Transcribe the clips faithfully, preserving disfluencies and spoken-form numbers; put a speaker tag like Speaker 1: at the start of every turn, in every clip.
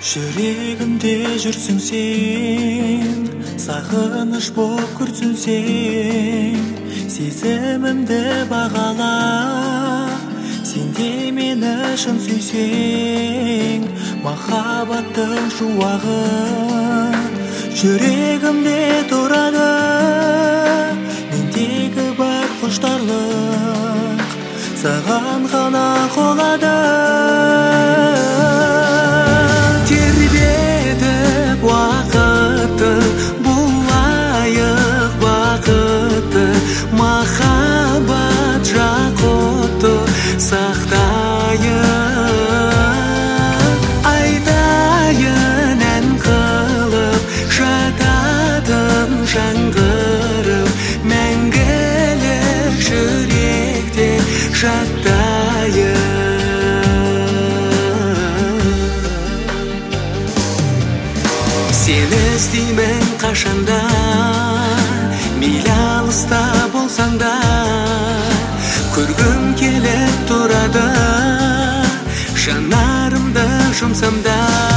Speaker 1: Жүрегімде жүрсің сен, сағыныш боп күрсінсең, сезімімді бағала, сен де мені шын сүйсең, махаббаттың шуағы жүрегімде тұрады, мендегі бар құштарлық саған ғана қолады. Тербетіп уақытты, бұлайық бақытты, махаббат жақұтты сақтайық. Айтайын ән қылып, жататын жаңғырып, мәңгілік жүректе жаттайық. Сені іздеймін қашанда, мейлі алыста болсаң да, көргім келіп тұрады, жанарымды жұмсам да.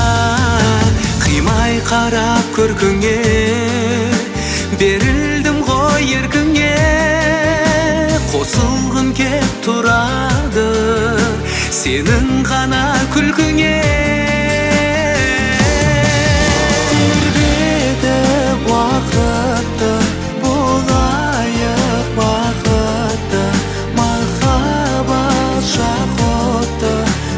Speaker 1: Қимай қарап көркіңе, берілдім ғой еркіңе, қосылғым кеп тұрады, сенің ғана күлкіңе. Уақытты, болайық бақытты, махаббат жақұтты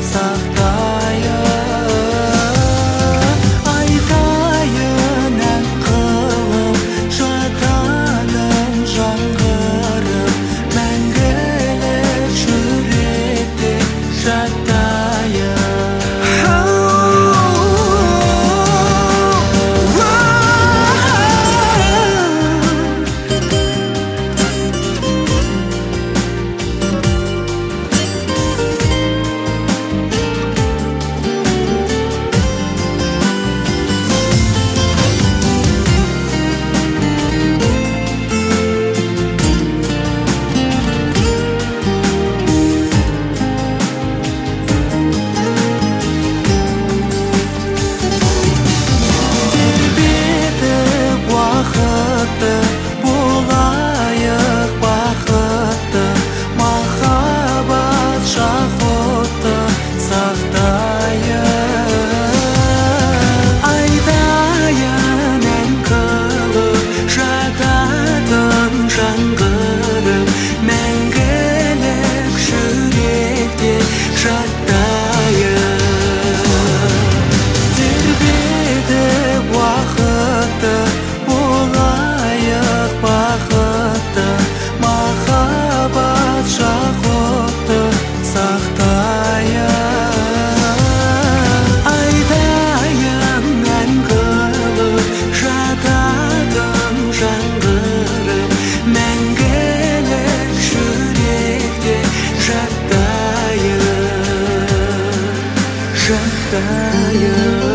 Speaker 1: сақтайық. Айтайын ән қылып, жататын жаңғырып, мәңгілік жүректе жаттайық. Болайық бақытты, махаббат жақұтты сақтайық. Айтайын ән қылып, жататын жаңғырып, мәңгілік жүректе жаттайық. Тербетіп уақытты, болайық бақытты, махаббат жақұтты сақтайық. Айтайын ән қылып, жататын жаңғырып, мәңгілік жүректе жаттайық, жаттайық.